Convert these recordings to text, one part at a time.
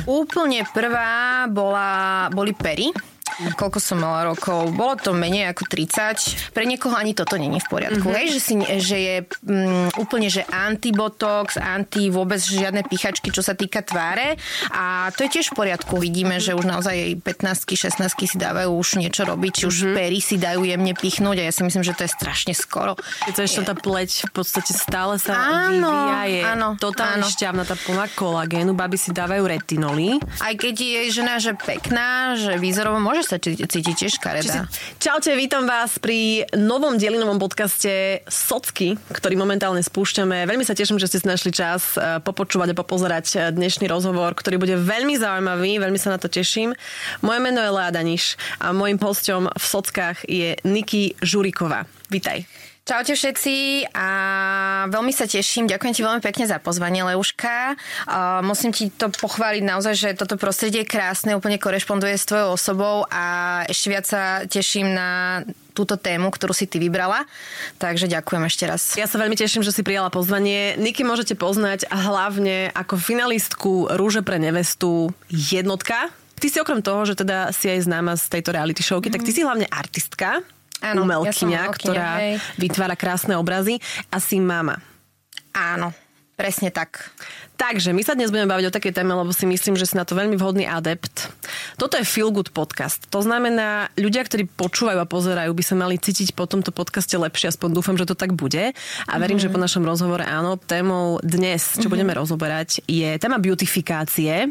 Úplne prvá boli pery. Koľko som mala rokov? Bolo to menej ako 30. Pre niekoho ani toto není v poriadku. Hej? Že je úplne, že anti-botox, vôbec žiadne pichačky, čo sa týka tváre. A to je tiež v poriadku. Vidíme, že už naozaj 15-ky, 16-ky si dávajú už niečo robiť, či už pery si dajú jemne pichnúť a ja si myslím, že to je strašne skoro. Keď sa ešte tá pleť v podstate stále sa vyvíja, je totálne šťavná, tá plná kolagénu, baby si dávajú retinoly. Aj keď je žena, že pekná, že výzorovo môže sa cítiť tiež škaredá. Čaute, vítam vás pri novom dielinovom podcaste Socky, ktorý momentálne spúšťame. Veľmi sa teším, že ste si našli čas popočúvať a popozerať dnešný rozhovor, ktorý bude veľmi zaujímavý, veľmi sa na to teším. Moje meno je Lea Daniš a môjim hosťom v Sockách je Niky Žuriková. Vítaj. Čaute všetci a veľmi sa teším. Ďakujem ti veľmi pekne za pozvanie, Leuška. Musím ti to pochváliť naozaj, že toto prostredie je krásne, úplne korešponduje s tvojou osobou a ešte viac sa teším na túto tému, ktorú si ty vybrala. Takže ďakujem ešte raz. Ja sa veľmi teším, že si prijala pozvanie. Niky môžete poznať hlavne ako finalistku Rúže pre nevestu jednotka. Ty si okrem toho, že teda si aj známa z tejto reality showky, tak ty si hlavne artistka. Áno, umelkyňa, ktorá vytvára krásne obrazy a si mama. Áno, presne tak. Takže my sa dnes budeme baviť o takej téme, lebo si myslím, že si na to veľmi vhodný adept. Toto je Feel Good podcast. To znamená, ľudia, ktorí počúvajú a pozerajú, by sa mali cítiť po tomto podcaste lepšie, aspoň dúfam, že to tak bude. A verím, že po našom rozhovore áno, témou dnes, čo budeme rozoberať, je téma beautifikácie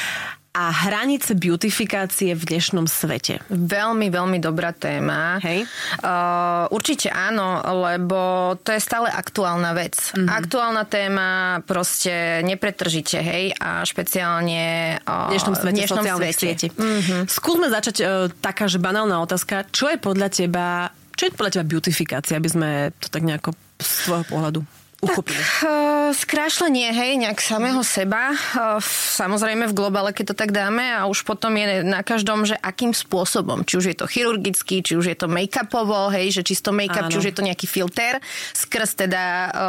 a hranice beautifikácie v dnešnom svete. Veľmi, veľmi dobrá téma. Hej. Určite áno, lebo to je stále aktuálna vec. Aktuálna téma proste nepretržite, hej, a špeciálne v dnešnom svete, sociálnych sietí. Skúsme začať taká, že banálna otázka. Čo je podľa teba beautifikácia, aby sme to tak nejako z tvojho pohľadu uchopili? Skrášlenie, hej, nejak samého seba. Samozrejme v globále, keď to tak dáme a už potom je na každom, že akým spôsobom. Či už je to chirurgický, či už je to make-upovo, hej, že čisto make-up, či už je to nejaký filter, skrz teda,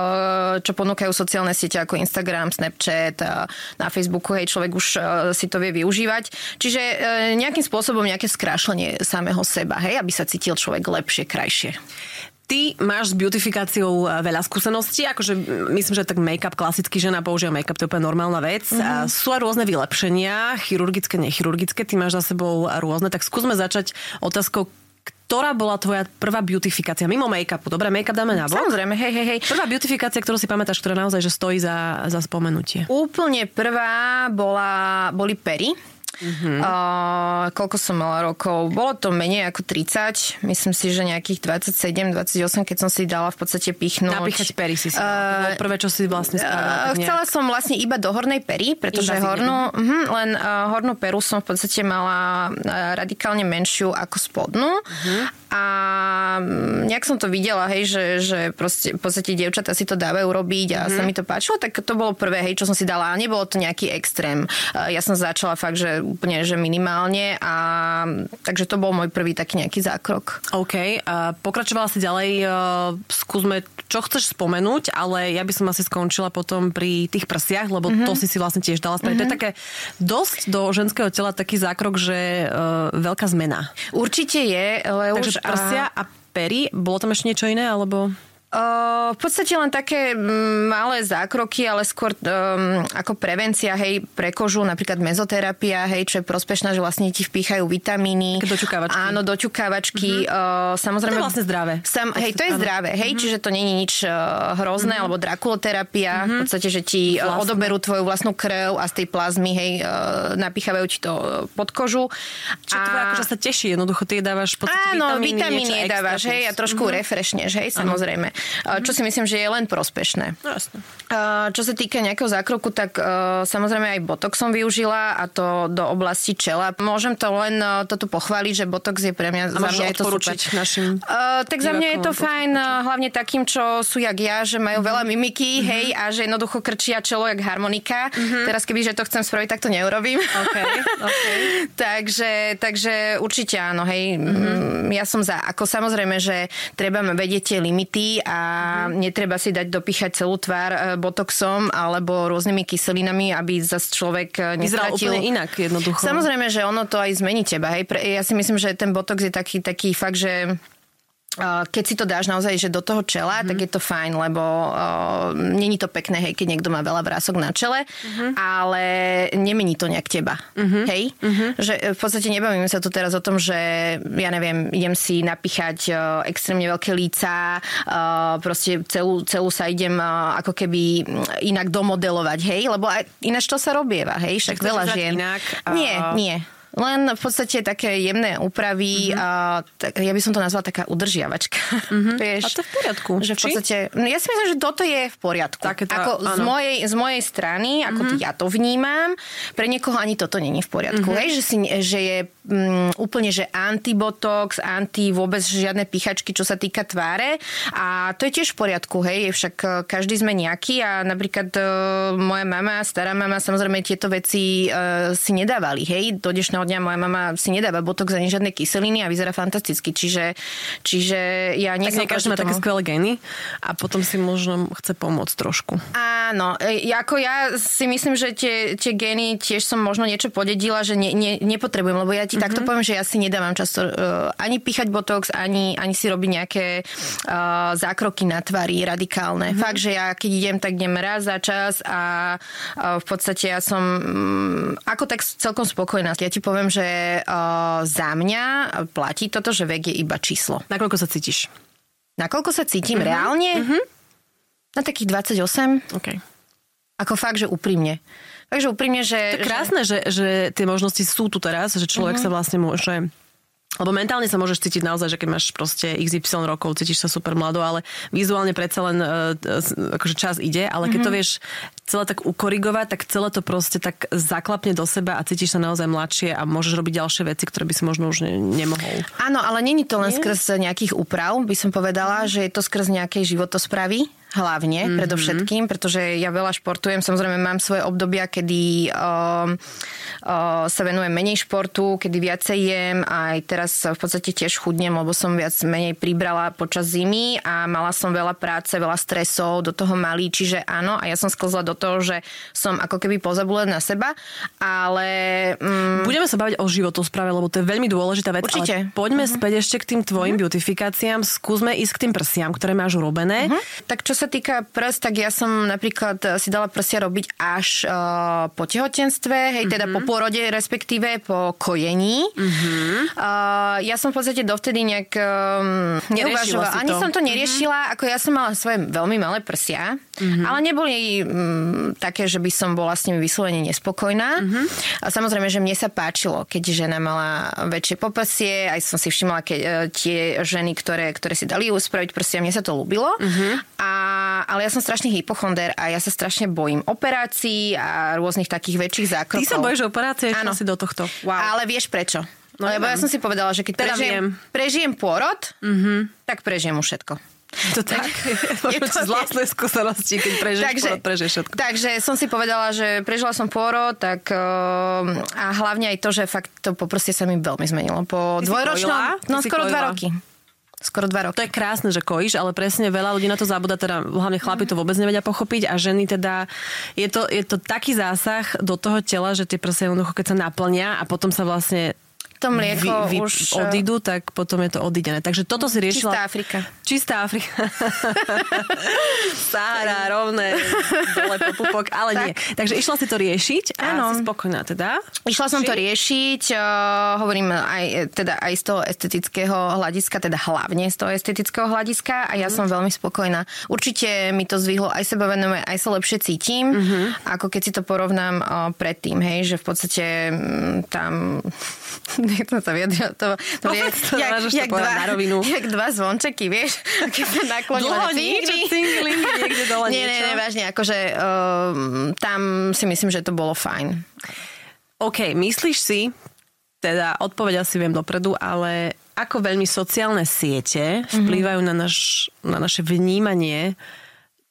čo ponúkajú sociálne siete ako Instagram, Snapchat, na Facebooku, hej, človek už si to vie využívať. Čiže nejakým spôsobom nejaké skrášlenie samého seba, hej, aby sa cítil človek lepšie, krajšie. Ty máš s beautifikáciou veľa skúseností, akože myslím, že tak make-up, klasický žena používa make-up, to je úplne normálna vec. A sú aj rôzne vylepšenia, chirurgické, nechirurgické, ty máš za sebou rôzne, tak skúsme začať otázkou, ktorá bola tvoja prvá beautifikácia mimo make-upu? Dobre, make-up dáme na bok. Samozrejme, hej. Prvá beautifikácia, ktorú si pamätáš, ktorá naozaj že stojí za spomenutie. Úplne prvá boli pery. Koľko som mala rokov? Bolo to menej ako 30. Myslím si, že nejakých 27, 28, keď som si dala v podstate pichnúť. Napíchať pery si bolo prvé, čo si vlastne spravila. Chcela som vlastne iba do hornej pery, pretože hornú peru som v podstate mala radikálne menšiu ako spodnú. A nejak som to videla, hej, že proste, v podstate dievčatá si to dávajú robiť a sa mi to páčilo, tak to bolo prvé, hej, čo som si dala. A nebolo to nejaký extrém. Ja som začala fakt, že úplne, že minimálne a takže to bol môj prvý taký nejaký zákrok. OK. Pokračovala si ďalej. Skúsme, čo chceš spomenúť, ale ja by som asi skončila potom pri tých prsiach, lebo to si vlastne tiež dala spraviť. To je také dosť do ženského tela taký zákrok, že veľká zmena. Určite je, ale takže prsia a pery, bolo tam ešte niečo iné, alebo... V podstate len také malé zákroky, ale skôr ako prevencia, hej, pre kožu, napríklad mezoterapia, hej, čo je prospešná, že vlastne ti vpíchajú vitamíny. Doťukávačky. Áno, doťukávačky. Samozrejme, to je vlastne zdravé. Hej, to je zdravé, hej, čiže to nie je nič hrozné, alebo drakuloterapia, v podstate, že ti odoberú tvoju vlastnú krv a z tej plazmy, hej, napíchajú ti to pod kožu. Čo to akože sa teší, jednoducho ty dávaš v podstate vitamíny dávaš, hej, a trošku refreshneš, hej, samozrejme. Čo si myslím, že je len prospešné. Jasne. Čo sa týka nejakého zákroku, tak samozrejme aj botox som využila a to do oblasti čela. Môžem to len toto pochváliť, že botox je pre mňa, za mňa je to super. Našim tak za mňa je to fajn, hlavne takým, čo sú jak ja, že majú veľa mimiky, hej, a že jednoducho krčia čelo jak harmonika. Teraz keby, že to chcem spraviť, tak to neurobím. Okay. takže určite áno, hej. Ja som za, ako samozrejme, že treba vedieť tie limity a a netreba si dať dopíchať celú tvár botoxom alebo rôznymi kyselinami, aby zase človek nestratil. Vyzeral úplne inak jednoducho. Samozrejme, že ono to aj zmení teba. Hej. Ja si myslím, že ten botox je taký fakt, že keď si to dáš naozaj že do toho čela, tak je to fajn, lebo není to pekné, hej, keď niekto má veľa vrások na čele, ale nemení to nejak teba. Hej? Že v podstate nebavíme sa tu teraz o tom, že ja neviem, idem si napíchať extrémne veľké líca, proste celú sa idem ako keby inak domodelovať, hej, lebo ináč to sa robieva, hej, však veľa žien. Inak, Nie. Len v podstate také jemné úpravy, ja by som to nazvala taká udržiavačka. Vieš, a to je v poriadku. Že v podstate, ja si myslím, že toto je v poriadku. Z mojej strany, ako ja to vnímam, pre niekoho ani toto není v poriadku. Hej, že je úplne, že anti-botox, vôbec žiadne píchačky, čo sa týka tváre. A to je tiež v poriadku, hej, však každý sme nejaký a napríklad moja mama, stará mama, samozrejme tieto veci si nedávali, hej, do dnešného dňa moja mama si nedáva botox ani žiadne kyseliny a vyzerá fantasticky, čiže ja nie som proti tomu. Tak každý má také skvelé gény a potom si možno chce pomôcť trošku. Áno, ako ja si myslím, že tie gény tiež som možno niečo podedila, že nepotrebujem, lebo ja ti takto poviem, že ja si nedávam často ani píchať botox, ani si robiť nejaké zákroky na tvári radikálne. Fakt, že ja keď idem, tak idem raz za čas a v podstate ja som ako tak celkom spokojná. Ja ti poviem, že za mňa platí toto, že vek je iba číslo. Nakoľko sa cítiš? Nakoľko sa cítim reálne? Na takých 28. OK. Ako fakt, že úprimne. Takže úprimne, že... To je krásne, že tie možnosti sú tu teraz, že človek sa vlastne môže... Lebo mentálne sa môžeš cítiť naozaj, že keď máš proste XY rokov, cítiš sa super mlado, ale vizuálne predsa len akože čas ide, ale keď to vieš celé tak ukorigovať, tak celé to proste tak zaklapne do seba a cítiš sa naozaj mladšie a môžeš robiť ďalšie veci, ktoré by si možno už nemohol. Áno, ale není to len skrz nejakých úprav, by som povedala, že je to skrz nejakej životosprávy. Hlavne, predovšetkým, pretože ja veľa športujem, samozrejme mám svoje obdobia, kedy sa venujem menej športu, kedy viacej jem a aj teraz v podstate tiež chudnem, lebo som viac menej pribrala počas zimy a mala som veľa práce, veľa stresov, do toho malý, čiže áno, a ja som sklzla do toho, že som ako keby pozabudla na seba, ale... Budeme sa baviť o životospráve, lebo to je veľmi dôležitá vec. Určite. Ale poďme späť ešte k tým tvojim beautifikáciám, skúsme ísť k tým prsiam, ktoré máš urobené. Tak čo sa týka prs, tak ja som napríklad si dala prsia robiť až po tehotenstve, hej, teda po pôrode, respektíve po kojení. Ja som v podstate dovtedy nejak neuvažovala. Ani som to neriešila, ako ja som mala svoje veľmi malé prsia, ale neboli také, že by som bola s nimi vyslovene nespokojná. A samozrejme, že mne sa páčilo, keď žena mala väčšie popasie, aj som si všimla, keď tie ženy, ktoré si dali uspraviť prsia, mne sa to ľúbilo. Ale ja som strašný hypochonder a ja sa strašne bojím operácií a rôznych takých väčších zákrokov. Ty sa bojíš operácie, čo si do tohto? Wow. Ale vieš prečo? No, lebo ja som si povedala, že keď prežijem pôrod, tak prežijem už všetko. To tak? Možno z vlastnej skúsenosti, keď prežiješ všetko. Takže som si povedala, že prežila som pôrod, tak a hlavne aj to, že fakt to poproste sa mi veľmi zmenilo. Po dvojročnom, skoro 2 roky. Skoro 2 roky. To je krásne, že kojíš, ale presne veľa ľudí na to zabúda, teda hlavne chlapi to vôbec nevedia pochopiť a ženy teda, je to taký zásah do toho tela, že tie prsia jednoducho, keď sa naplnia a potom sa vlastne to mlieko už odídu, tak potom je to odídené. Takže toto si riešila... Čistá Afrika. Sahara, rovné, dole po pupok, ale tak. Nie. Takže išla si to riešiť a si spokojná teda? Išla som to riešiť, hovorím aj z toho estetického hľadiska, teda hlavne z toho estetického hľadiska a ja som veľmi spokojná. Určite mi to zdvihlo aj sebavedomie, aj sa lepšie cítim, ako keď si to porovnám predtým, hej, že v podstate tam... Nechcem sa vyjadriť. To je jak dva zvončeky, vieš? Keď sa naklonila cingli, niekde dole niečo. Nie, vážne, akože tam si myslím, že to bolo fajn. OK, myslíš si, teda odpoveď asi viem dopredu, ale ako veľmi sociálne siete vplývajú na naše vnímanie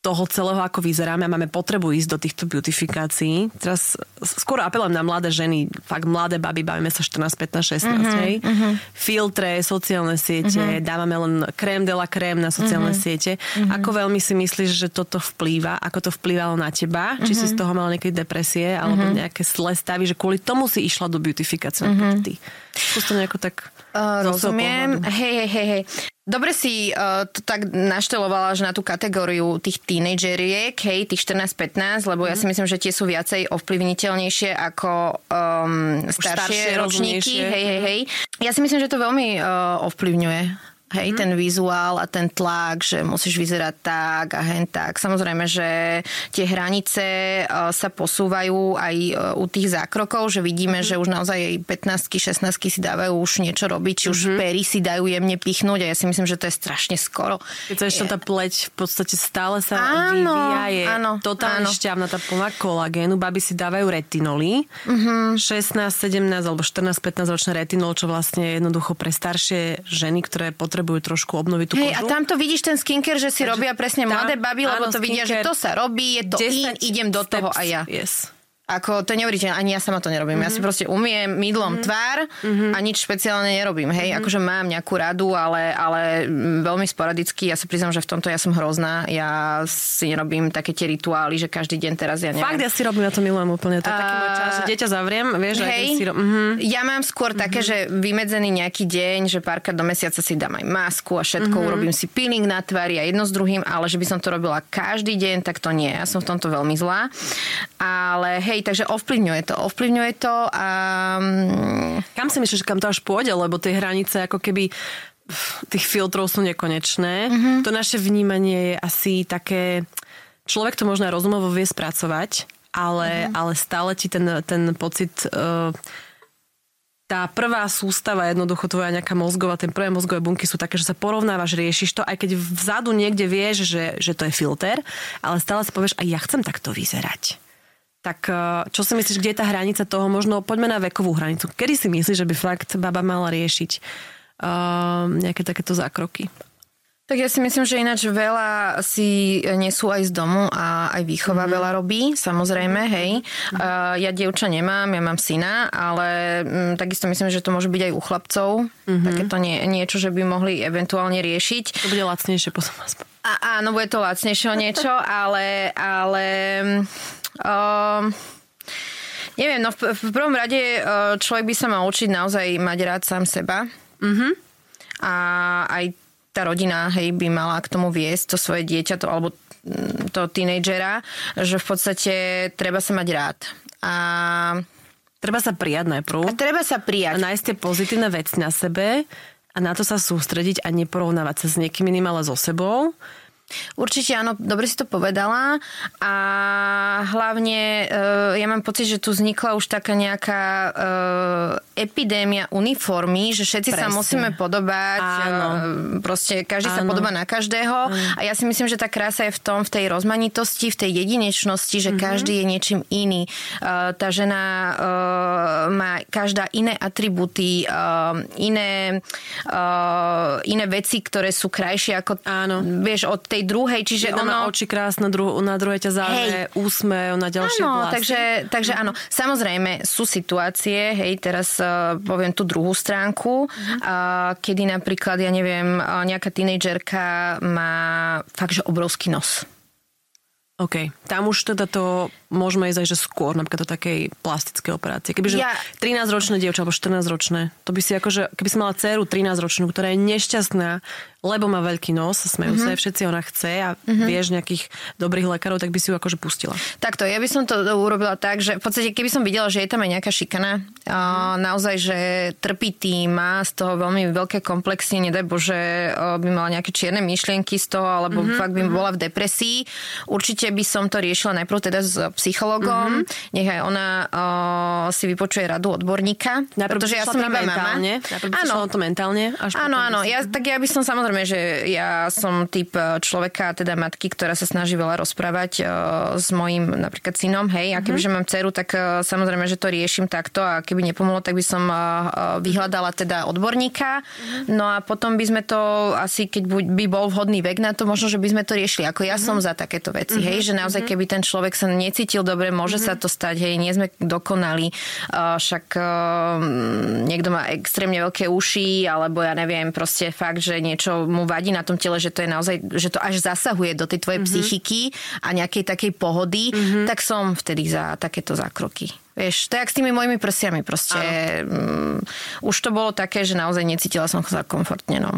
toho celého, ako vyzeráme a máme potrebu ísť do týchto beautifikácií. Teraz skôr apelujem na mladé ženy, fakt mladé baby, bavíme sa 14, 15, 16, hej. Filtre, sociálne siete, dávame len krém de la krém na sociálne siete. Ako veľmi si myslíš, že toto vplýva? Ako to vplývalo na teba? Či si z toho mala niekedy depresie alebo nejaké zlé stavy, že kvôli tomu si išla do beautifikácie? Ty. Skús to nejako tak... Rozumiem. Hej. Dobre si to tak naštelovala, že na tú kategóriu tých tínedžeriek, hej, tých 14-15, lebo ja si myslím, že tie sú viacej ovplyvniteľnejšie ako staršie ročníky. Hej. Ja si myslím, že to veľmi ovplyvňuje. Hej, ten vizuál a ten tlak, že musíš vyzerať tak a hen tak. Samozrejme, že tie hranice sa posúvajú aj u tých zákrokov, že vidíme, že už naozaj 15-ky, 16-ky si dávajú už niečo robiť, či už pery si dajú jemne pichnúť a ja si myslím, že to je strašne skoro. Keď sa ešte tá pleť v podstate stále sa vyvíja, je totálne šťavná, tá plná kolagénu, baby si dávajú retinoly, 16, 17 alebo 14, 15 ročné retinol, čo vlastne jednoducho pre staršie ženy, ktoré potrebujú trošku obnoviť tú kožu. A tamto vidíš ten skincare, že si robia presne mladé baby, lebo to vidia, že to sa robí, je to idem do toho aj ja. Yes. Ako, to neuveríte, ani ja sama to nerobím. Ja si proste umiem mydlom tvár a nič špeciálne nerobím. Hej, akože mám nejakú radu, ale veľmi sporadicky. Ja sa priznám, že v tomto ja som hrozná. Ja si nerobím také tie rituály, že každý deň teraz ja neviem. Fakt, ja si robím, ja to milujem úplne. To je taký môj čas, že dieťa zavriem, vieš, hej, si ja mám skôr také, že vymedzený nejaký deň, že párkrát do mesiaca si dám aj masku a všetko, urobím si peeling na tvári a jedno s druhým, ale že by som to robila každý deň, tak to nie. Ja som v tomto veľmi zlá. Ale hej, takže ovplyvňuje to a... Kam si myslíš, že kam to až pôjde? Lebo tie hranice ako keby tých filtrov sú nekonečné. To naše vnímanie je asi také... Človek to možno rozumovo vie spracovať, ale stále ti ten pocit... Tá prvá sústava, jednoducho tvoja nejaká mozgová, tie prvé mozgové bunky sú také, že sa porovnávaš, riešiš to, aj keď vzadu niekde vieš, že to je filter, ale stále si povieš, a ja chcem takto vyzerať. Tak čo si myslíš, kde je tá hranica toho? Možno poďme na vekovú hranicu. Kedy si myslíš, že by fakt baba mala riešiť nejaké takéto zákroky? Tak ja si myslím, že ináč veľa si nesú aj z domu a aj výchova veľa robí, samozrejme, hej. Ja dievča nemám, ja mám syna, ale takisto myslím, že to môže byť aj u chlapcov. Takéto niečo, že by mohli eventuálne riešiť. To bude lacnejšie potom aspoň. Áno, bude to lacnejšie o niečo, ale neviem, no v prvom rade človek by sa mal učiť naozaj mať rád sám seba. A aj tá rodina, hej, by mala k tomu viesť to svoje dieťa, alebo toho tínedžera, že v podstate treba sa mať rád. A treba sa prijať najprv. A treba sa prijať. A nájsť tie pozitívne veci na sebe a na to sa sústrediť a neporovnávať sa s niekým iným, ale so sebou. Určite áno, dobre si to povedala a hlavne ja mám pocit, že tu vznikla už taká nejaká epidémia uniformy, že všetci sa musíme podobať, proste každý sa podobá na každého a ja si myslím, že tá krása je v tej rozmanitosti, v tej jedinečnosti, že každý je niečím iný. Tá žena má každá iné atribúty, iné veci, ktoré sú krajšie ako vieš, od tej druhej, čiže jedna má oči krásne, na druhej ťa zaujme úsmev, na ďalšie vlasy. Takže áno. Samozrejme, sú situácie, hej, teraz poviem tú druhú stránku, kedy napríklad, ja neviem, nejaká tínedžerka má fakt, že obrovský nos. OK. Tam už teda to môžeme ísť aj, že skôr, napríklad do takej plastickej operácie. Kebyže 13-ročné dievča alebo 14-ročné, to by si akože, keby si mala dceru 13-ročnú, ktorá je nešťastná, lebo má veľký nos, smejú sa, všetci ona chce a vieš nejakých dobrých lekárov, tak by si ju akože pustila. Takto, ja by som to urobila tak, že v podstate keby som videla, že je tam aj nejaká šikana, naozaj, že trpí tým, má z toho veľmi veľké komplexy, nedaj Bože, by mala nejaké čierne myšlienky z toho, alebo fakt by bola v depresii. Určite by som to riešila najprv teda s psychologom, nech aj ona si vypočuje radu odborníka. Pretože ja som iba mama. Áno, to mentálne. Áno. Ja by som samozrejme, že ja som typ človeka, teda matky, ktorá sa snaží veľa rozprávať s mojím napríklad synom, hej, a kebyže mám dceru, tak samozrejme, že to riešim takto a keby nepomohlo, tak by som vyhľadala teda odborníka. No a potom by sme to asi, keď by bol vhodný vek na to, možno, že by sme to riešili. Ako ja som za takéto veci, hej, že naozaj, keby ten človek sa necítil dobre, môže sa to stať, hej, nie sme dokonali, však niekto má extrémne veľké uši, alebo ja neviem, proste fakt, že niečo mu vadí na tom tele, že to je naozaj, že to až zasahuje do tej tvojej psychiky a nejakej takej pohody, tak som vtedy za takéto zákroky. Vieš, to je jak s tými mojimi prsiami proste. Už to bolo také, že naozaj necítila som sa komfortne, no.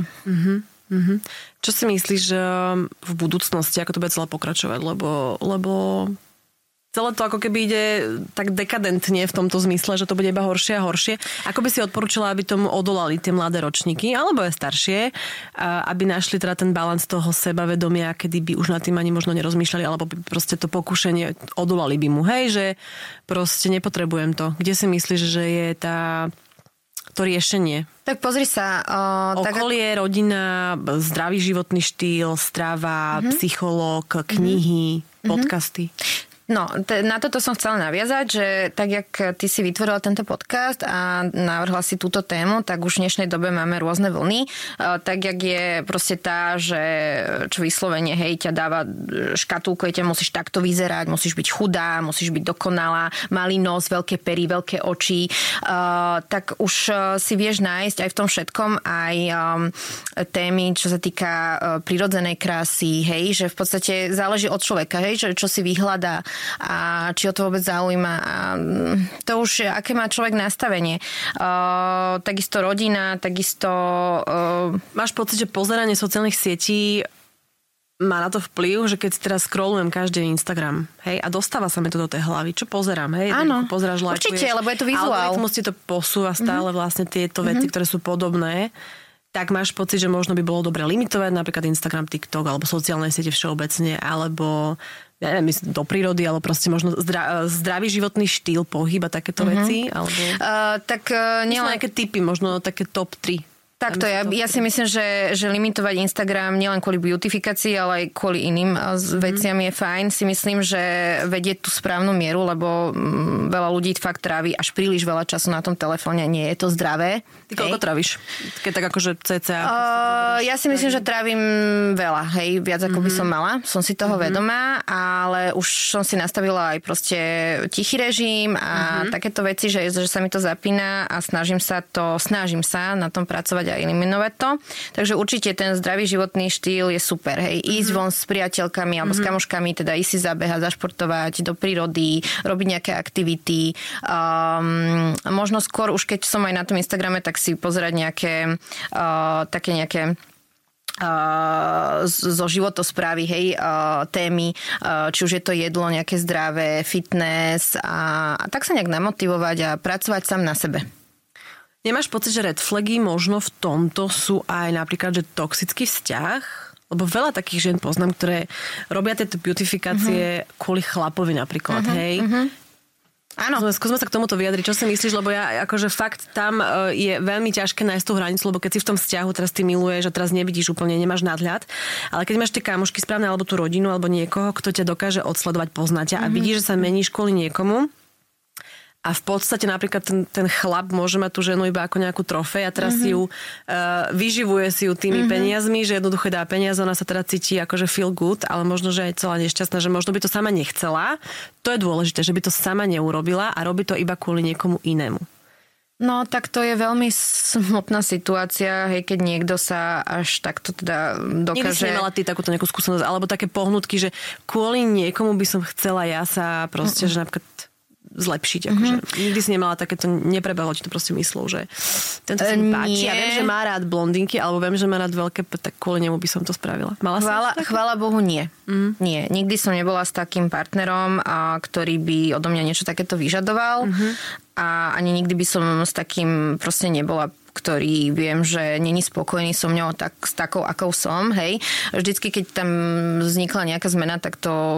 Čo si myslíš v budúcnosti, ako to bude celé pokračovať? Lebo celé to ako keby ide tak dekadentne v tomto zmysle, že to bude iba horšie a horšie. Ako by si odporúčala, aby tomu odolali tie mladé ročníky, alebo aj staršie, aby našli teda ten balans toho sebavedomia, kedy by už nad tým ani možno nerozmýšľali, alebo by proste to pokušenie odolali by mu. Hej, že proste nepotrebujem to. Kde si myslíš, že je to riešenie? Tak pozri sa. Okolie, rodina, zdravý životný štýl, strava, psychológ, knihy, podcasty. No, na toto som chcela naviazať, že tak, jak ty si vytvorila tento podcast a navrhla si túto tému, tak už v dnešnej dobe máme rôzne vlny. Tak, jak je proste tá, že čo vyslovene, hej, ťa dáva škatulko, ťa musíš takto vyzerať, musíš byť chudá, musíš byť dokonalá, malý nos, veľké pery, veľké oči, tak už si vieš nájsť aj v tom všetkom aj témy, čo sa týka prirodzenej krásy, hej, že v podstate záleží od človeka, hej, že čo si vyhľadá a či ho to vôbec zaujíma. A to už, aké má človek nastavenie. Takisto rodina, takisto... Máš pocit, že pozeranie sociálnych sietí má na to vplyv, že keď si teraz scrollujem každý Instagram, hej, a dostáva sa mi to do tej hlavy, čo pozerám, hej? Áno, pozeráš, určite, lebo je to vizuál. Algoritmus ti to posúva stále vlastne tieto veci, ktoré sú podobné. Tak máš pocit, že možno by bolo dobre limitovať napríklad Instagram, TikTok alebo sociálne siete všeobecne, alebo ja neviem, do prírody, alebo proste možno zdravý životný štýl, pohyb a takéto veci? Alebo... nejaké tipy, možno také top 3. Takto, ja si myslím, že limitovať Instagram nielen kvôli beautifikácii, ale aj kvôli iným veciam je fajn. Si myslím, že vedie tú správnu mieru, lebo veľa ľudí fakt trávi až príliš veľa času na tom telefóne. Nie je to zdravé. Ty koľko tráviš? Keď tak akože cca... Ja si myslím, že trávim veľa, hej, viac ako by som mala. Som si toho vedomá, ale už som si nastavila aj proste tichý režim a takéto veci, že sa mi to zapína a snažím sa na tom pracovať a eliminovať to. Takže určite ten zdravý životný štýl je super. Hej. Ísť von s priateľkami alebo s kamoškami, teda ísť si zabehať, zašportovať do prírody, robiť nejaké aktivity. Možno skôr, už keď som aj na tom Instagrame, tak si pozerať nejaké také nejaké zo životosprávy, hej, témy, či už je to jedlo, nejaké zdravé, fitness a tak sa nejak namotivovať a pracovať sám na sebe. Nemáš pocit, že red flagy možno v tomto sú aj napríklad, že toxický vzťah? Lebo veľa takých žien poznám, ktoré robia tieto beautifikácie kvôli chlapovi napríklad, hej? Áno. Skúsme sa k tomuto vyjadriť. Čo si myslíš? Lebo ja akože fakt tam je veľmi ťažké nájsť tú hranicu, lebo keď si v tom vzťahu teraz ty miluješ a teraz nevidíš úplne, nemáš nadhľad, ale keď máš tie kamošky správne alebo tú rodinu alebo niekoho, kto ťa dokáže odsledovať, poznať ťa a vidíš, že sa meníš kvôli niekomu, a v podstate napríklad ten chlap môže mať tú ženu iba ako nejakú trofej a teraz si ju vyživuje si ju tými peniazmi, že jednoducho dá peniaze, ona sa teda cíti akože feel good, ale možno, že je celá nešťastná, že možno by to sama nechcela. To je dôležité, že by to sama neurobila a robí to iba kvôli niekomu inému. No, tak to je veľmi smutná situácia, hej, keď niekto sa až takto teda dokáže... Nikdy si nemala ty takúto nejakú skúsenosť, alebo také pohnutky, že kvôli niekomu by som chcela ja sa proste, že napríklad zlepšiť. Akože. Nikdy si nemala takéto, neprebehlo ti to proste myslou, že tento sa mi páči. Ja viem, že má rád blondinky, alebo viem, že má rád veľké, tak kvôli nemu by som to spravila. Chvála Bohu, nie. Nie. Nikdy som nebola s takým partnerom, ktorý by odo mňa niečo takéto vyžadoval. A ani nikdy by som s takým proste nebola, ktorý viem, že není spokojný so mňou s takou, akou som. Hej. Vždycky, keď tam vznikla nejaká zmena, tak to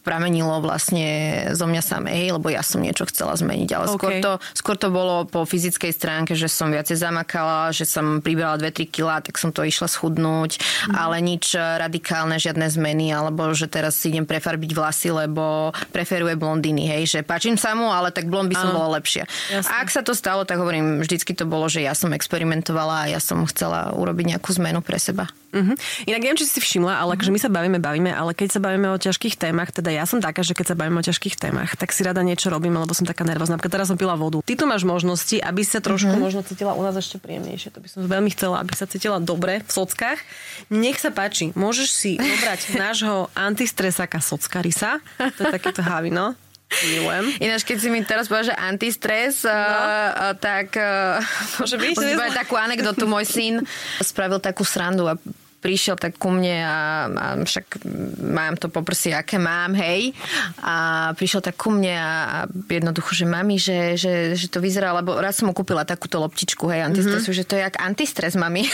pramenilo vlastne zo mňa samej, lebo ja som niečo chcela zmeniť, ale skôr to bolo po fyzickej stránke, že som viacej zamakala, že som pribrala 2-3 kg, tak som to išla schudnúť, ale nič radikálne, žiadne zmeny, alebo že teraz si idem prefarbiť vlasy, lebo preferuje blondíny, hej, že páčim sa mu, ale tak blond by som bola lepšia. Jasne. A ak sa to stalo, tak hovorím, vždycky to bolo, že ja som experimentovala a ja som chcela urobiť nejakú zmenu pre seba. Inak neviem, či si všimla, ale akože my sa bavíme, ale keď sa bavíme o ťažkých témach, teda ja som taká, že keď sa bavíme o ťažkých témach, tak si rada niečo robím, lebo som taká nervózna. Napríklad teraz som pila vodu. Ty tu máš možnosti, aby sa trošku možno cítila u nás ešte príjemnejšie. To by som veľmi chcela, aby sa cítila dobre v sockách. Nech sa páči, môžeš si zobrať nášho antistresáka Sockarisa. To je takéto havino. Milujem. Ináč, keď si mi teraz povedal, že antistres, tak môže byť takú anekdotu. Môj syn spravil takú srandu a prišiel tak ku mne a však mám to po prsi, aké mám, hej. A prišiel tak ku mne a jednoducho, že mami, že to vyzerá, lebo raz som mu kúpila takúto loptičku, hej, antistresu, že to je jak antistres, mami.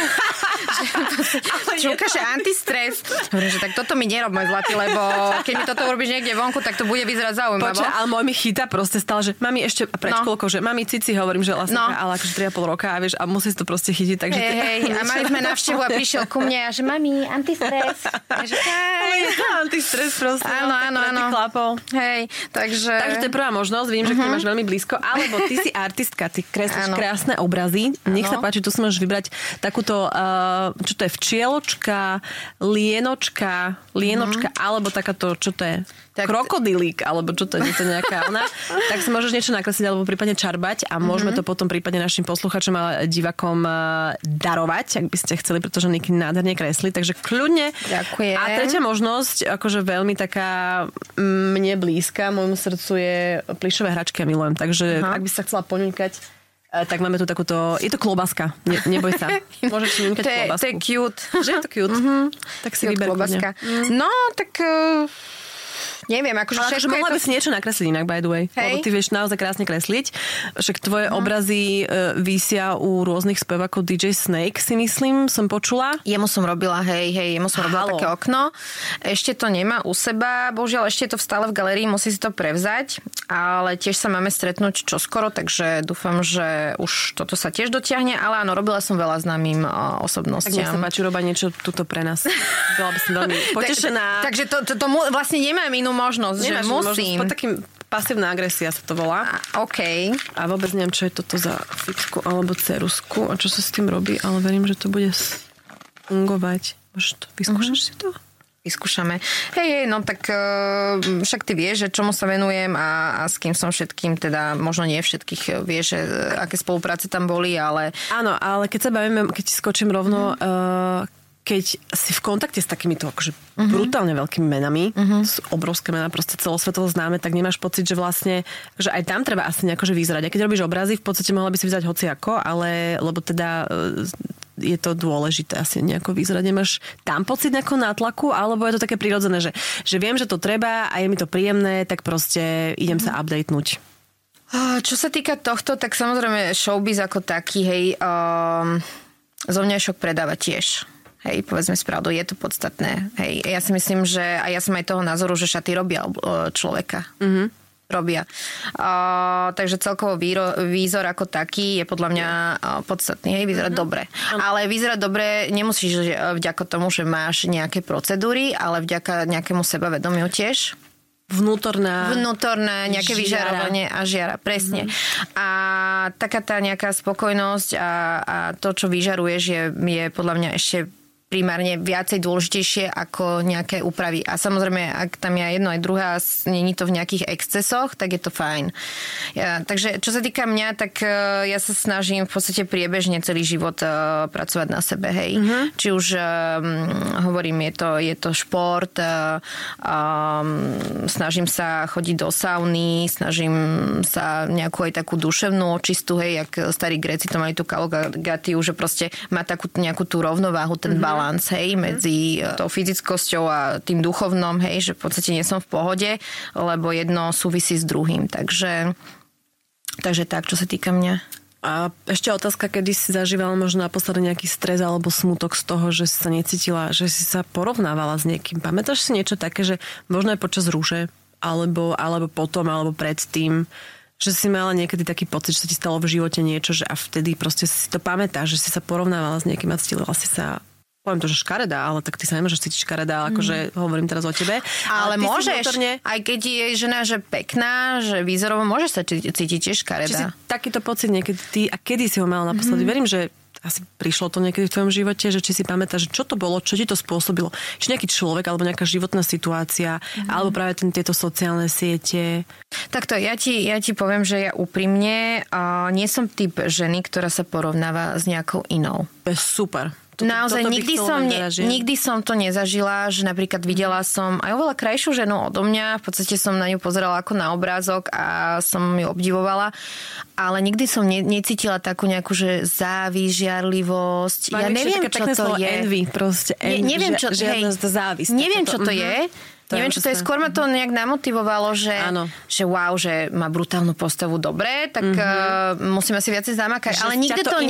Čúka, že antistres. Hovorím, že tak toto mi nerob, môj zlatý, lebo keď mi toto urobíš niekde vonku, tak to bude vyzerať zaujímavo. Počkaj, ale môj mi chytá proste stále, že mami ešte pred škôlkou, že mami cici, hovorím, že lasenka, ale akože 3,5 roka a vieš, a musí si to proste chytiť, takže... Hej, a mali sme návštevu a prišiel ku mne a že mami, antistres. Antistres proste. Áno. Hej, takže... Takže to je prvá možnosť, vím, že k máš veľmi blízko, alebo ty si artistka, ty kreslíš krásne obrazy. Nech sa páči, tu si môžeš vybrať takúto, čo to je, včieločka, lienočka, alebo takáto, čo to je? Krokodilík, alebo čo to je nejaká ona, tak si môžeš niečo nakresliť alebo prípadne čarbať a môžeme to potom prípadne našim posluchačom a divakom darovať, ak by ste chceli, pretože Niky nádherne kreslí, takže kľudne. Ďakujem. A tretia možnosť, akože veľmi taká mne blízka, môjmu srdcu je plyšové hračky a milujem, takže ak by si sa chcela poňuňkať, tak máme tu takúto, je to klobaska, neboj sa. Môžeš si ňuňkať klobasku. To je cute. Že je to cute? Tak si vyber klobaska. No, tak... Neviem, akože ale všetko mohla by si niečo nakresliť inak, by the way. Hej. Lebo ty vieš naozaj krásne kresliť. Však tvoje obrazy vísia u rôznych spevákov DJ Snake, si myslím, som počula. Jemu som robila, také okno. Ešte to nemá u seba, bohužiaľ ešte je to stále v galérii, musí si to prevzať, ale tiež sa máme stretnúť čoskoro, takže dúfam, že už toto sa tiež dotiahne, ale áno, robila som veľa známym osobnostiam. Tak nech sa páči, robať niečo tuto pre nás. Bola by som veľmi potešená. Takže to vlastne nemám inú možnosť, že musím. Možnosť, takým pasívna agresia sa to volá. OK. A vôbec neviem, čo je toto za fixku alebo cerusku a čo sa s tým robí, ale verím, že to bude fungovať. Môžeš to, vyskúšaš si to? Vyskúšame. Hej, no tak však ty vieš, že čomu sa venujem a s kým som všetkým, teda možno nie všetkých vieš, že aké spolupráce tam boli, ale... Áno, ale keď sa bavíme, keď skočím rovno... keď si v kontakte s takýmito akože brutálne veľkými menami, sú obrovské mená, proste celosvetovo známe, tak nemáš pocit, že vlastne, že aj tam treba asi nejako vyzerať. A keď robíš obrazy, v podstate mohla by si vyzerať hociako, ale lebo teda je to dôležité asi nejako vyzerať. Nemáš tam pocit nejakého nátlaku, alebo je to také prirodzené, že viem, že to treba a je mi to príjemné, tak proste idem sa updatenúť. Čo sa týka tohto, tak samozrejme showbiz ako taký, hej, zovňajšok predáva tiež. Hej, povedzme spravdu, je to podstatné. Hej, ja si myslím, že a ja som aj toho názoru, že šaty robia človeka. Robia. Takže celkovo výzor ako taký je podľa mňa podstatný. Hej, vyzerať dobre. Ale vyzerať dobre nemusíš vďaka tomu, že máš nejaké procedúry, ale vďaka nejakému sebavedomiu tiež. Vnútorné nejaké vyžarovanie a žiara, presne. A taká tá nejaká spokojnosť a to, čo vyžaruješ, je podľa mňa ešte primárne viacej dôležitejšie ako nejaké úpravy. A samozrejme, ak tam je jedno aj druhé a nie je to v nejakých excesoch, tak je to fajn. Takže čo sa týka mňa, tak ja sa snažím v podstate priebežne celý život pracovať na sebe, hej. Či už hovorím, je to šport, snažím sa chodiť do sauny, snažím sa nejakú aj takú duševnú očistu, hej, jak starí Gréci to mali tú kalogatiu, že proste má takú nejakú tú rovnováhu, ten balans, hej, medzi tou fyzickosťou a tým duchovnom, hej, že v podstate nie som v pohode, lebo jedno súvisí s druhým. Takže tak, čo sa týka mňa. A ešte otázka, kedy si zažívala možno naposledy nejaký stres alebo smutok z toho, že si sa necítila, že si sa porovnávala s niekým. Pamätáš si niečo také, že možno aj počas rúže alebo potom, alebo predtým, že si mala niekedy taký pocit, že sa ti stalo v živote niečo, že a vtedy proste si to pamätáš, že si sa porovnávala s niekým a cítila si sa, poviem to, že škaredá, ale tak ty sa nemôžeš cítiť škaredá, akože hovorím teraz o tebe. Ale môžeš, vnútorne, aj keď je žena, že pekná, že výzorovo môžeš sa cítiť tiež škaredá. Či si takýto pocit niekedy ty, a kedy si ho mala naposledy? Verím, že asi prišlo to niekedy v tvojom živote, že či si pamätáš, čo to bolo, čo ti to spôsobilo. Či nejaký človek, alebo nejaká životná situácia, alebo práve tieto sociálne siete. Takto, ja ti poviem, že ja úprimne nie som typ ženy, ktorá sa porovnáva s nejakou inou. To je super. Naozaj, nikdy som to nezažila, že napríklad videla som aj oveľa krajšiu ženu odo mňa, v podstate som na ňu pozerala ako na obrázok a som ju obdivovala, ale nikdy som necítila takú nejakú, že závisť, žiarlivosť. Ja neviem, čo to je. Envy, proste envy, neviem, čo, závisť. Neviem, čo to je. Neviem, čo to je. Skôr ma to nejak namotivovalo, že wow, že má brutálnu postavu, dobre, tak musím asi viacej zamakať. Že ale nikto to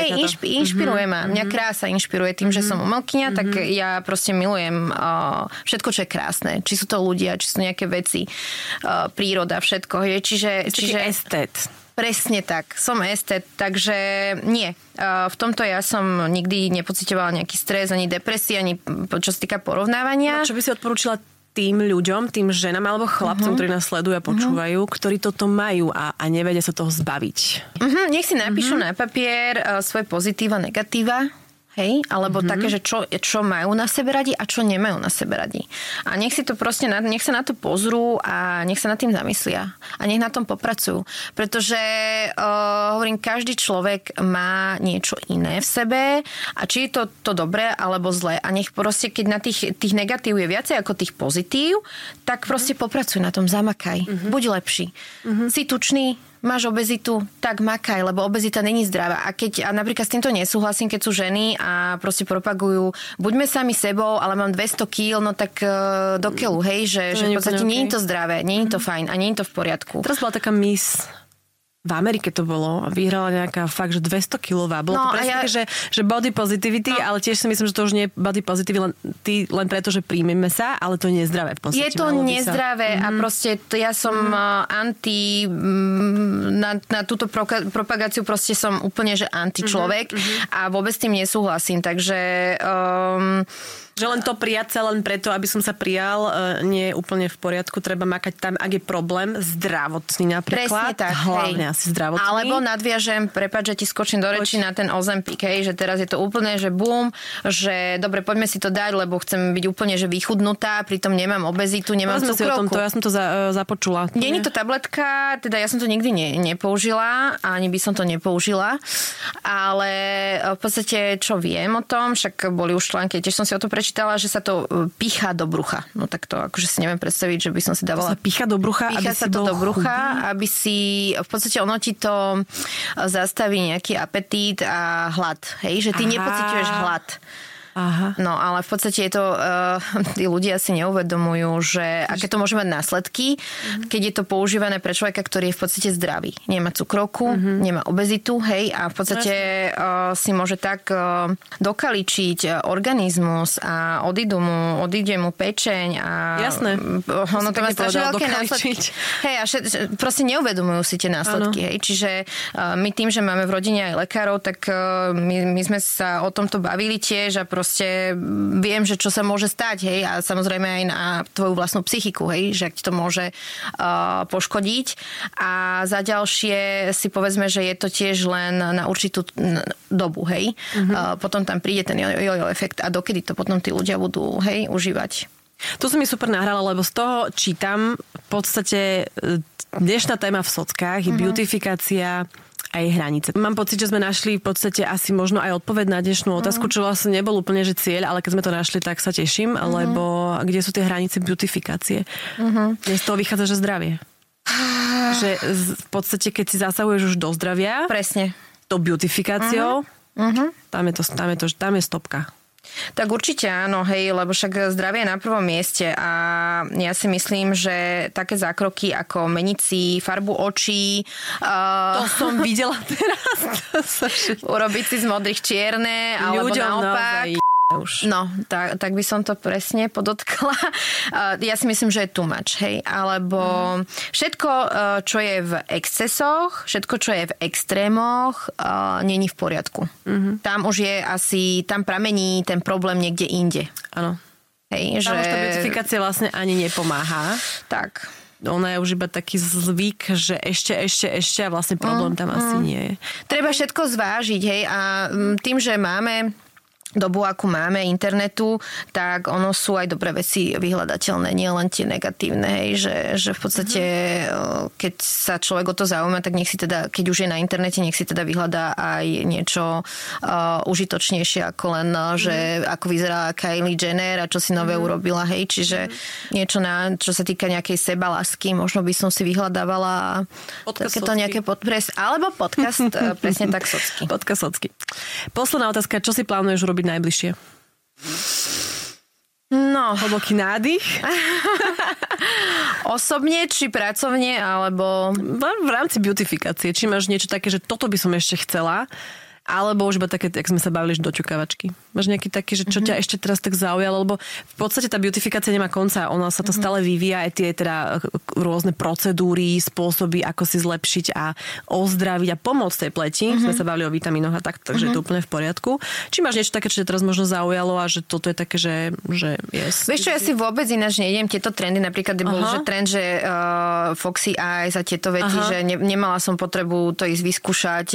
inšpiruje ma. Mňa krása inšpiruje tým, že som umelkyňa, tak ja proste milujem všetko, čo je krásne. Či sú to ľudia, či sú nejaké veci, príroda, všetko. Čiže estét. Presne tak. Som estet, takže nie. V tomto ja som nikdy nepocitovala nejaký stres, ani depresie, ani čo sa týka porovnávania. Čo by si odporúčila tým ľuďom, tým ženám alebo chlapcom, ktorí nás sledujú a počúvajú, ktorí toto majú a nevedia sa toho zbaviť? Nech si napíšu na papier svoje pozitíva, negatíva. Hej, alebo také, že čo majú na sebe radi a čo nemajú na sebe radi. A nech si to proste, nech sa na to pozrú a nech sa nad tým zamyslia. A nech na tom popracujú. Pretože, hovorím, každý človek má niečo iné v sebe a či je to dobré alebo zlé. A nech proste, keď na tých negatív je viacej ako tých pozitív, tak proste popracuj na tom, zamakaj. Buď lepší. Si tučný, máš obezitu, tak makaj, lebo obezita není zdravá. A napríklad s týmto nesúhlasím, keď sú ženy a proste propagujú, buďme sami sebou, ale mám 200 kg, no tak do keľu, hej, že v podstate nie je to zdravé, nie je to fajn a nie je to v poriadku. Teraz bola taká miss v Amerike to bolo a vyhrala nejaká fakt, že 200 kilová. Bolo to presne že body positivity, ale tiež si myslím, že to už nie je body positivity len preto, že príjmeme sa, ale to nie je zdravé v podstate. Je to nezdravé a proste ja som anti na túto propagáciu proste som úplne, že anti človek a vôbec s tým nesúhlasím, takže že len to prijať sa len preto, aby som sa prijal, nie je úplne v poriadku. Treba makať tam, ak je problém zdravotný napríklad. Presne tak. Hlavne asi zdravotný. Alebo nadviažem, prepáč, že ti skočím do reči na ten Ozempic, hej, že teraz je to úplne, že boom, že dobre, poďme si to dať, lebo chcem byť úplne, že vychudnutá, pritom nemám obezitu, nemám cukrovku. Ja som to započula. Nie je to tabletka, teda ja som to nikdy nepoužila, ani by som to nepoužila, ale v podstate, čo viem o tom, však boli už články, tiež som si o to prečítala, že sa to pícha do brucha. No tak to akože si neviem predstaviť, že by som si dávala... To sa pícha do brucha, aby sa to do brucha, aby si... V podstate ono ti to zastaví nejaký apetít a hlad. Hej? Že ty nepociťuješ hlad. Aha. No, ale v podstate je to, tí ľudia si neuvedomujú, že aké to môže mať následky, keď je to používané pre človeka, ktorý je v podstate zdravý. Nemá cukrovku, nemá obezitu, hej, a v podstate si môže tak dokaličiť organizmus a odíde mu pečeň a jasné. Ono to má strašne veľké následky. Hej, a proste neuvedomujú si tie následky, hej. Čiže my tým, že máme v rodine aj lekárov, tak my sme sa o tomto bavili tiež a proste viem, že čo sa môže stať, hej, a samozrejme aj na tvoju vlastnú psychiku, hej, že ak ti to môže poškodiť. A za ďalšie si povedzme, že je to tiež len na určitú dobu, hej. Potom tam príde ten jojo efekt a dokedy to potom tí ľudia budú, hej, užívať. Tu som mi super nahrala, lebo z toho čítam v podstate dnešná téma v sockách je beautifikácia aj hranice. Mám pocit, že sme našli v podstate asi možno aj odpoveď na dnešnú otázku, čo vlastne nebol úplne že cieľ, ale keď sme to našli, tak sa teším, lebo kde sú tie hranice beautifikácie? Dnes z toho vychádza, že zdravie. Že v podstate, keď si zasahuješ už do zdravia, presne, to beautifikáciou, tam je stopka. Tak určite áno, hej, lebo však zdravie je na prvom mieste a ja si myslím, že také zákroky ako meniť si farbu očí, to som videla teraz. Urobiť si z modrých čierne, alebo ľuďom naopak. už. No, tak by som to presne podotkla. Ja si myslím, že je too much, hej. Alebo všetko, čo je v excesoch, všetko, čo je v extrémoch, není v poriadku. Tam už je asi, tam pramení ten problém niekde inde. Áno. Hej, tam už tá beautifikácia vlastne ani nepomáha. Tak. Ona je už iba taký zvyk, že ešte a vlastne problém tam asi nie je. Treba všetko zvážiť, hej, a tým, že máme dobu, akú máme internetu, tak ono sú aj dobré veci vyhľadateľné, nie len tie negatívne, hej, že v podstate, keď sa človek o to zaujíma, tak nech si teda, keď už je na internete, nech si teda vyhľadá aj niečo užitočnejšie ako len, že ako vyzerá Kylie Jenner a čo si nové urobila, hej, čiže niečo čo sa týka nejakej sebalásky, možno by som si vyhľadávala takéto nejaké alebo podcast, presne tak socky. Podcast socky. Posledná otázka, čo si plánuješ robiť najbližšie? No. Hlboký nádych? Osobne, či pracovne, alebo... V rámci beautifikácie. Či máš niečo také, že toto by som ešte chcela, alebo už iba také, jak sme sa bavili, že doťukávačky. Máš nejaký taký, že čo ťa ešte teraz tak zaujalo? Lebo v podstate tá beautifikácia nemá konca. Ona sa to stále vyvíja, aj tie teda rôzne procedúry, spôsoby, ako si zlepšiť a ozdraviť a pomôcť tej pleti. Sme sa bavili o vitamínoch a tak, takže je to úplne v poriadku. Či máš niečo také, čo ťa teraz možno zaujalo a že toto je také, že yes. Vieš čo, ja si vôbec ináč nejdem tieto trendy, napríklad bol že trend, že Foxy Eyes a tieto veci, že nemala som potrebu to ísť vyskúšať.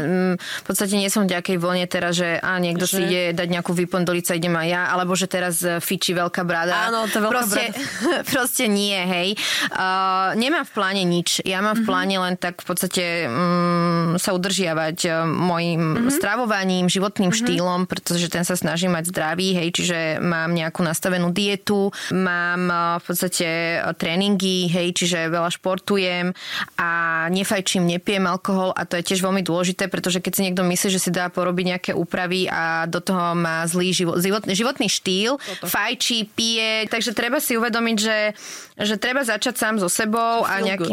V podstate nie som v nejakej vlne teraz, že niekto si ide dať nejakú vypondoliť sa, idem aj ja, alebo že teraz fičí veľká brada. Áno, to veľká brada. Proste nie, hej. Nemám v pláne nič. Ja mám v pláne len tak v podstate sa udržiavať mojim stravovaním, životným štýlom, pretože ten sa snaží mať zdravý, hej, čiže mám nejakú nastavenú dietu, mám v podstate tréningy, hej, čiže veľa športujem a nefajčím, nepijem alkohol a to je tiež veľmi dôležité, pretože keď si niekto myslí, že si dá porobiť nejaké úpravy a do toho má zlý životný štýl, fajčí, pije, takže treba si uvedomiť, že treba začať sám so sebou a nejaký...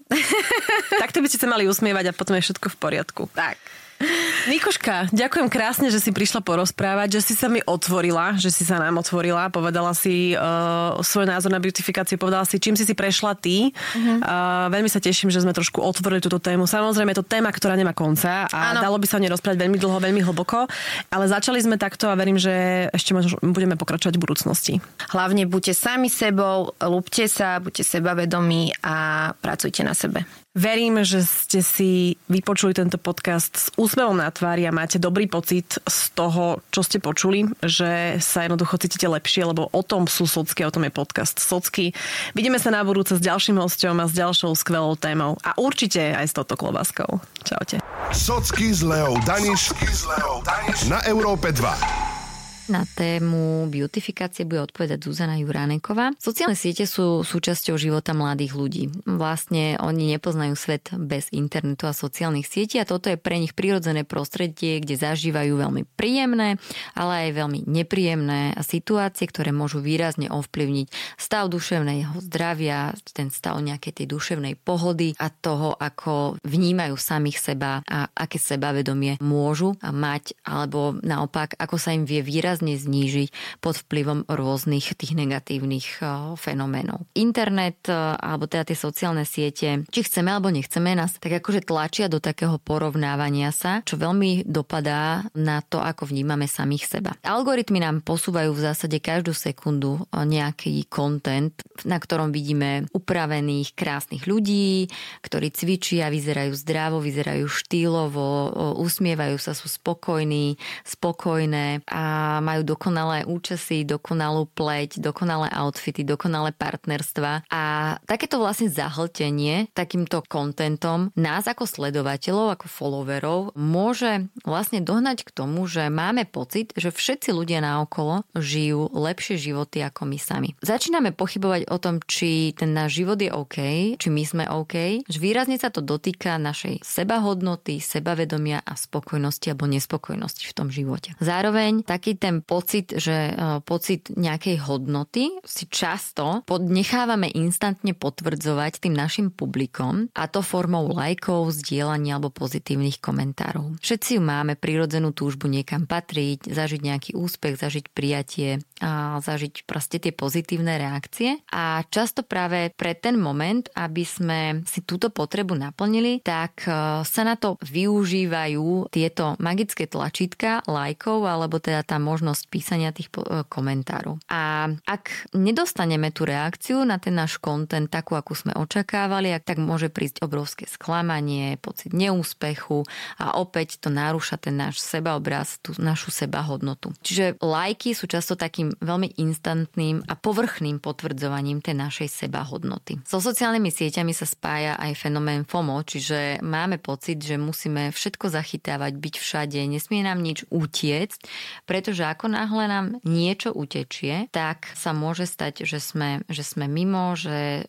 Takto by ste sa mali usmievať a potom je všetko v poriadku. Tak. Nikoška, ďakujem krásne, že si prišla porozprávať, že si sa mi otvorila, že si sa nám otvorila, povedala si svoj názor na beautifikáciu, povedala si, čím si prešla ty. Veľmi sa teším, že sme trošku otvorili túto tému. Samozrejme je to téma, ktorá nemá konca a dalo by sa o nej rozprávať veľmi dlho, veľmi hlboko, ale začali sme takto a verím, že ešte budeme pokračovať v budúcnosti. Hlavne buďte sami sebou, ľúbte sa, buďte sebavedomí a pracujte na sebe. Verím, že ste si vypočuli tento podcast s úsmevom na tvári a máte dobrý pocit z toho, čo ste počuli, že sa jednoducho cítite lepšie, lebo o tom sú socky, o tom je podcast Socky. Vidíme sa na budúce s ďalším hosťom a s ďalšou skvelou témou a určite aj s touto klobáskou. Čaute. Socky s Leou Daniš na Európe 2. Na tému beautifikácie bude odpovedať Zuzana Juráneková. Sociálne siete sú súčasťou života mladých ľudí. Vlastne oni nepoznajú svet bez internetu a sociálnych sietí a toto je pre nich prirodzené prostredie, kde zažívajú veľmi príjemné, ale aj veľmi nepríjemné situácie, ktoré môžu výrazne ovplyvniť stav duševného zdravia, ten stav nejakej tej duševnej pohody a toho, ako vnímajú samých seba a aké sebavedomie môžu mať, alebo naopak, ako sa im vie výrazne znížiť pod vplyvom rôznych tých negatívnych fenoménov. Internet alebo teda tie sociálne siete, či chceme alebo nechceme, nás tak akože tlačia do takého porovnávania sa, čo veľmi dopadá na to, ako vnímame samých seba. Algoritmy nám posúvajú v zásade každú sekundu nejaký content, na ktorom vidíme upravených, krásnych ľudí, ktorí cvičia, vyzerajú zdravo, vyzerajú štýlovo, usmievajú sa, sú spokojní, spokojné a majú dokonalé účesy, dokonalú pleť, dokonalé outfity, dokonalé partnerstva a takéto vlastne zahltenie takýmto kontentom nás ako sledovateľov, ako followerov môže vlastne dohnať k tomu, že máme pocit, že všetci ľudia naokolo žijú lepšie životy ako my sami. Začíname pochybovať o tom, či ten náš život je OK, či my sme OK, že výrazne sa to dotýka našej sebahodnoty, sebavedomia a spokojnosti alebo nespokojnosti v tom živote. Zároveň taký ten ten pocit, že pocit nejakej hodnoty si často nechávame instantne potvrdzovať tým našim publikom, a to formou lajkov, zdieľania alebo pozitívnych komentárov. Všetci máme prirodzenú túžbu niekam patriť, zažiť nejaký úspech, zažiť prijatie a zažiť proste tie pozitívne reakcie. A často práve pre ten moment, aby sme si túto potrebu naplnili, tak sa na to využívajú tieto magické tlačítka lajkov alebo teda tá možnosť písania tých komentárov. A ak nedostaneme tú reakciu na ten náš content takú, akú sme očakávali, tak môže prísť obrovské sklamanie, pocit neúspechu a opäť to narúša ten náš sebaobraz, tú našu sebahodnotu. Čiže lajky sú často takým veľmi instantným a povrchným potvrdzovaním tej našej sebahodnoty. So sociálnymi sieťami sa spája aj fenomén FOMO, čiže máme pocit, že musíme všetko zachytávať, byť všade, nesmie nám nič utiecť, pretože ako náhle nám niečo utečie, tak sa môže stať, že sme mimo, že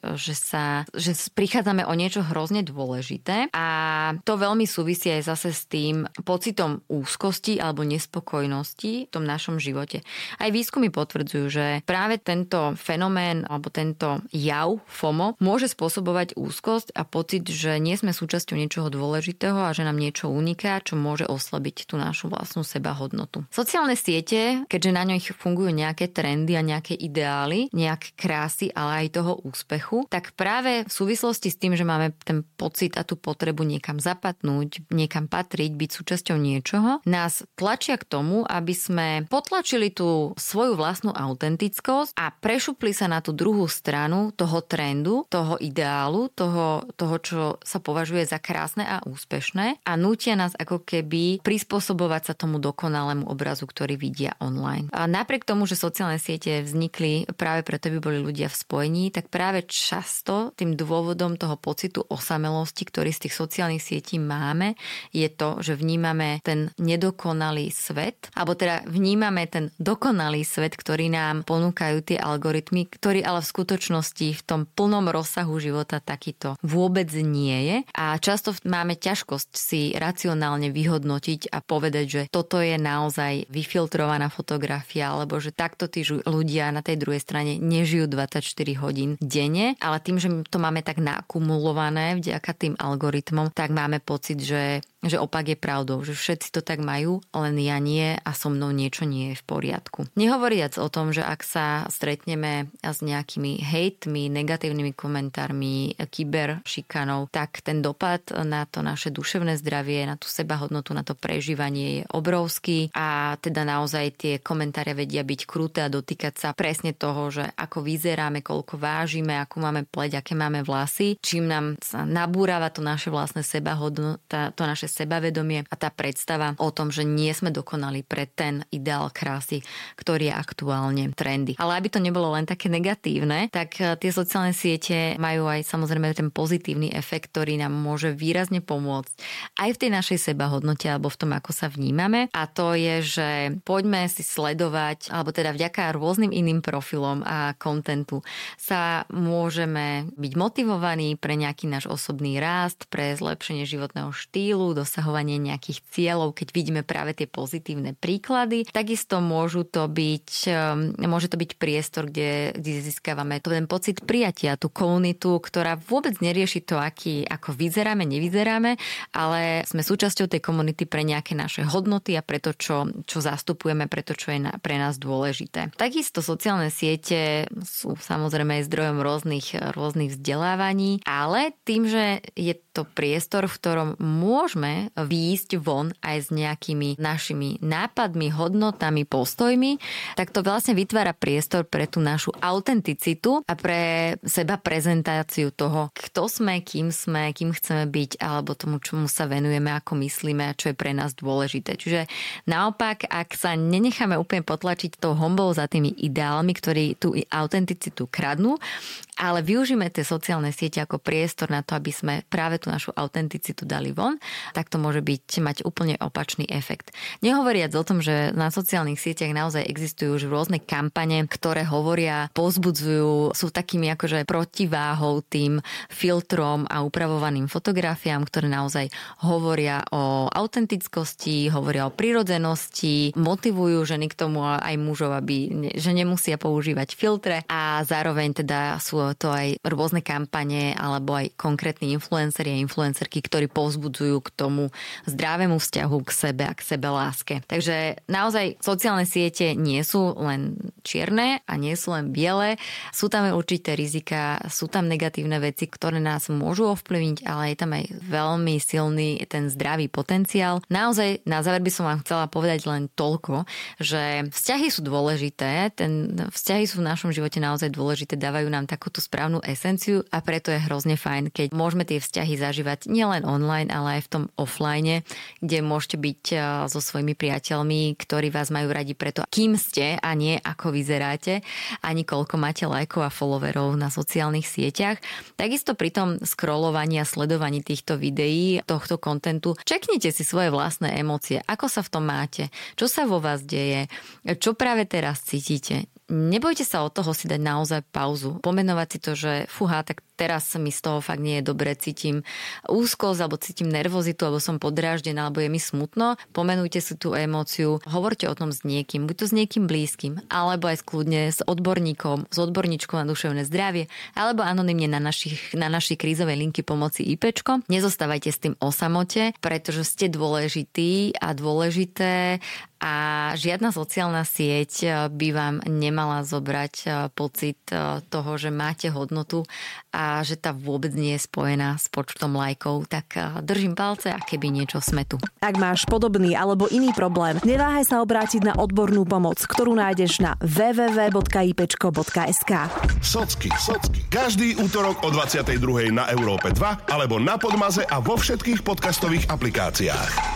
prichádzame o niečo hrozne dôležité, a to veľmi súvisí aj zase s tým pocitom úzkosti alebo nespokojnosti v tom našom živote. Aj výskumy potvrdzujú, že práve tento fenomén alebo tento jav FOMO môže spôsobovať úzkosť a pocit, že nie sme súčasťou niečoho dôležitého a že nám niečo uniká, čo môže oslabiť tú našu vlastnú sebahodnotu. Sociálne siete, keďže na ňoch fungujú nejaké trendy a nejaké ideály, nejaké krásy, ale aj toho úspechu, tak práve v súvislosti s tým, že máme ten pocit a tú potrebu niekam zapadnúť, niekam patriť, byť súčasťou niečoho, nás tlačia k tomu, aby sme potlačili tú svoju vlastnú autentickosť a prešupli sa na tú druhú stranu toho trendu, toho ideálu, toho, čo sa považuje za krásne a úspešné, a nútia nás ako keby prispôsobovať sa tomu dokonalému obrazu, ktorý vidia online. A napriek tomu, že sociálne siete vznikli práve preto, aby boli ľudia v spojení, tak práve často tým dôvodom toho pocitu osamelosti, ktorý z tých sociálnych sietí máme, je to, že vnímame ten nedokonalý svet, alebo teda vnímame ten dokonalý svet, ktorý nám ponúkajú tie algoritmy, ktorý ale v skutočnosti v tom plnom rozsahu života takýto vôbec nie je. A často máme ťažkosť si racionálne vyhodnotiť a povedať, že toto je naozaj vyfiltrovaná fotografia, alebo že takto tí ľudia na tej druhej strane nežijú 24 hodín denne, ale tým, že to máme tak nakumulované vďaka tým algoritmom, tak máme pocit, že opak je pravdou, že všetci to tak majú, len ja nie a so mnou niečo nie je v poriadku. Nehovoriac o tom, že ak sa stretneme s nejakými hejtmi, negatívnymi komentármi, kyberšikanou, tak ten dopad na to naše duševné zdravie, na tú sebahodnotu, na to prežívanie je obrovský, a teda naozaj tie komentáre vedia byť kruté a dotýkať sa presne toho, že ako vyzeráme, koľko vážime, ako máme pleť, aké máme vlasy, čím nám sa nabúrava to naše vlastné sebahodnota, to naše sebavedomie a tá predstava o tom, že nie sme dokonali pre ten ideál krásy, ktorý je aktuálne trendy. Ale aby to nebolo len také negatívne, tak tie sociálne siete majú aj samozrejme ten pozitívny efekt, ktorý nám môže výrazne pomôcť aj v tej našej sebahodnote alebo v tom, ako sa vnímame. A to je, že poďme si sledovať, alebo teda vďaka rôznym iným profilom a kontentu sa môžeme byť motivovaní pre nejaký náš osobný rast, pre zlepšenie životného štýlu, dosahovanie nejakých cieľov, keď vidíme práve tie pozitívne príklady. Takisto môže to byť priestor, kde získavame ten pocit prijatia, tú komunitu, ktorá vôbec nerieši to, ako vyzeráme, nevyzeráme, ale sme súčasťou tej komunity pre nejaké naše hodnoty a pre to, čo zastupujeme, pre to, čo je pre nás dôležité. Takisto sociálne siete sú samozrejme aj zdrojom rôznych vzdelávaní, ale tým, že je to priestor, v ktorom môžeme výjsť von aj s nejakými našimi nápadmi, hodnotami, postojmi, tak to vlastne vytvára priestor pre tú našu autenticitu a pre seba prezentáciu toho, kto sme, kým chceme byť, alebo tomu, čomu sa venujeme, ako myslíme a čo je pre nás dôležité. Čiže naopak, ak sa nenecháme úplne potlačiť tou honbou za tými ideálmi, ktorí tú autenticitu kradnú, ale využíme tie sociálne siete ako priestor na to, aby sme práve tú našu autenticitu dali von, tak to môže mať úplne opačný efekt. Nehovoriac o tom, že na sociálnych sieťach naozaj existujú existujú už rôzne kampane, ktoré hovoria, povzbudzujú, sú takými akože protiváhou tým filtrom a upravovaným fotografiám, ktoré naozaj hovoria o autentickosti, hovoria o prirodzenosti, motivujú ženy k tomu aj mužov, že nemusia používať filtre a zároveň teda sú to aj rôzne kampane alebo aj konkrétni influenceri a influencerky, ktorí povzbudzujú k tomu zdravému vzťahu k sebe a k sebe láske. Takže naozaj sociálne siete nie sú len čierne a nie sú len biele. Sú tam určité rizika, sú tam negatívne veci, ktoré nás môžu ovplyvniť, ale je tam aj veľmi silný ten zdravý potenciál. Naozaj na záver by som vám chcela povedať len toľko, že vzťahy sú dôležité, vzťahy sú v našom živote naozaj dôležité, dávajú nám takúto správnu esenciu a preto je hrozne fajn, keď môžeme tie vzťahy zažívať nielen online, ale aj v tom offline, kde môžete byť so svojimi priateľmi, ktorí vás majú radi preto, kým ste a nie ako vyzeráte, ani koľko máte lajkov a followerov na sociálnych sieťach. Takisto pri tom scrollovaní a sledovaní týchto videí, tohto kontentu, čeknite si svoje vlastné emócie. Ako sa v tom máte? Čo sa vo vás deje? Čo práve teraz cítite? Nebojte sa od toho si dať naozaj pauzu. Pomenovať si to, že fúha, tak teraz mi z toho fakt nie je dobre, cítim úzkosť, alebo cítim nervozitu, alebo som podráždená, alebo je mi smutno. Pomenujte si tú emóciu, hovorte o tom s niekým, buď to s niekým blízkym, alebo aj kľudne s odborníkom, s odborníčkou na duševné zdravie, alebo anonymne na našej krízovej linky pomoci IPčko. Nezostávajte s tým o samote, pretože ste dôležití a dôležité a žiadna sociálna sieť by vám nemala zobrať pocit toho, že máte hodnotu a že tá vôbec nie je spojená s počtom lajkov, tak držím palce a keby niečo sme tu. Ak máš podobný alebo iný problém, neváhaj sa obrátiť na odbornú pomoc, ktorú nájdeš na www.ipečko.sk. Socky. Každý útorok o 22:00 na Európe 2 alebo na Podmaze a vo všetkých podcastových aplikáciách.